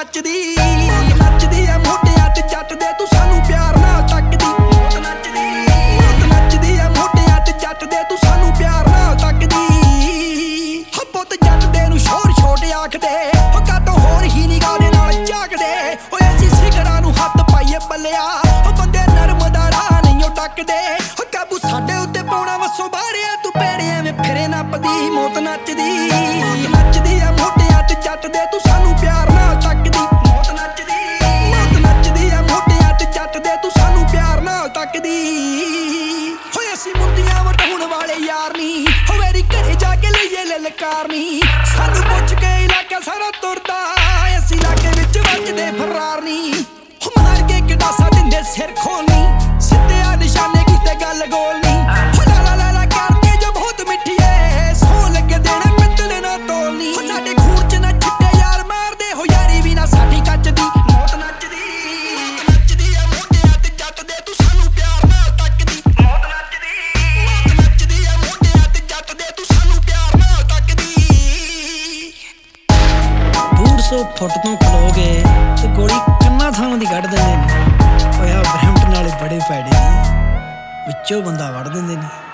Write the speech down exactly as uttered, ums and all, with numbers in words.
ਨੱਚਦੀ ਨੱਚਦੀ ਆ ਮੋਢਿਆਂ ਤੇ ਜੱਟ ਦੇ ਤੂੰ ਸਾਨੂੰ ਪਿਆਰ ਨਾਲ ਤੱਕਦੀ ਮੌਤ ਨੱਚਦੀ ਮੌਤ ਨੱਚਦੀ ਆ ਮੋਢਿਆਂ ਤੇ ਜੱਟ ਦੇ ਤੂੰ ਸਾਨੂੰ ਪਿਆਰ ਨਾਲ ਤੱਕਦੀ ਹੋ ਪੁੱਤ ਜੱਟ ਦੇ ਨੂੰ ਸ਼ੋਰ ਛੋਟ ਆਖਦੇ ਹੋ ਕਾਟੋਂ ਹੋਰ ਹੀ ਨਿਗਾਹ ਦੇ ਨਾਲ ਝਾਕਦੇ ਓਏ ਅਸੀਂ ਸਿਗਰਾਂ ਨੂੰ ਹੱਥ ਪਾਈਏ ਬੱਲਿਆ ਹੋ ਬੰਦੇ ਨਰਮ ਦਾ ਰਾਹ ਨਹੀਂ ਉਹ ਟੱਕਦੇ ਹੋ ਕਾਬੂ ਸਾਡੇ ਉੱਤੇ ਪਾਉਣਾ ਵਸੋਂ ਬਾਹਰਿਆ ਤੂੰ ਪੈੜੇ ਐਵੇਂ ਫਿਰੇ ਨੱਪਦੀ ਮੌਤ ਨੱਚਦੀ ਮੌਤ ਨੱਚਦੀ ਆ ਮੋਢਿਆਂ ਤੇ ਜੱਟ ਦੇ ਤੂੰ ਸਾਨੂੰ ਪਿਆਰ ਨਾਲ ਤੱਕਦੀ ਮੌਤ ਨੱਚਦੀ ਮੌਤ ਨੱਚਦੀ ਆ ਮੋਢਿਆਂ ਤੇ ਜੱਟ ਦੇ ਤੂੰ ਸਾਨੂੰ ਪਿਆਰ ਨਾਲ ਤੱਕਦੀ ਹੋਏ ਅਸੀਂ ਮੁੰਡੀਆਂ ਵਟਾਉਣ ਵਾਲੇ ਯਾਰ ਨਹੀਂ ਹੋ ਮੇਰੀ ਘਰੇ ਜਾ ਕੇ ਲਈਏ ਲਲਕਾਰ ਨਹੀਂ ਸਾਨੂੰ ਪੁੱਛ ਕੇ ਇਲਾਕਾ ਸਾਰਾ ਤੁਰਦਾ ਅਸੀਂ ਇਲਾਕੇ ਵਿੱਚ ਵੱਜਦੇ ਫਰਾਰ ਨਹੀਂ ਹੋ ਮਾਰ ਕੇ ਕਿਡਾਸਾ ਦਿੰਦੇ ਸਿਰ ਖੋਲਣੀ ਸਿੱਧੇ ਆ ਨਿਸ਼ਾਨੇ ਕੀਤੇ ਗੱਲ ਗੋਲ ਨਹੀਂ ਹੋ ਲਾ ਲਾ ਲਾ ਲਾ ਕਰਕੇ ਜੋ ਬਹੁਤ ਮਿੱਠੀ ਏ ਸੋ ਲੱਗੇ ਦੇਣਾ ਪਿੱਤਲੇ ਨਾ ਤੋਲਨੀ ਹੋ ਸਾਡੇ ਖੂਨ ਚ ਨਾ ਛਿੱਟੇ ਯਾਰ ਮਾਰਦੇ ਹੋ ਯਾਰੀ ਵੀ ਨਾ ਸਾਡੀ ਕੱਚਦੀ ਮੌਤ ਨੱਚਦੀ ਮੌਤ ਨੱਚਦੀ ਆ ਮੋਢਿਆਂ ਤੇ ਜੱਟ ਦੇ ਤੂੰ ਸਾਨੂੰ ਪਿਆਰ ਨਾਲ ਤੱਕਦੀ ਮੌਤ ਨੱਚਦੀ ਮੌਤ ਨੱਚਦੀ ਆ ਮੋਢਿਆਂ ਤੇ ਜੱਟ ਦੇ ਤੂੰ ਸਾਨੂੰ ਪਿਆਰ ਨਾਲ ਤੱਕਦੀ ਡੂਢ ਸੌ ਫੁੱਟ ਤੋਂ ਖਲੋਗੇ ਤੇ ਗੋਲੀ ਕੰਨਾਂ ਥਾਵਾਂ ਦੀ ਕੱਢ ਦਿੰਦੇ ਨੇ ਓਏ ਆ ਬ੍ਰਹਮਟਨ ਵਾਲੇ ਬੜੇ ਪੈੜੇ ਨੇ ਵਿੱਚੋਂ ਬੰਦਾ ਵੜ ਦਿੰਦੇ ਨੇ।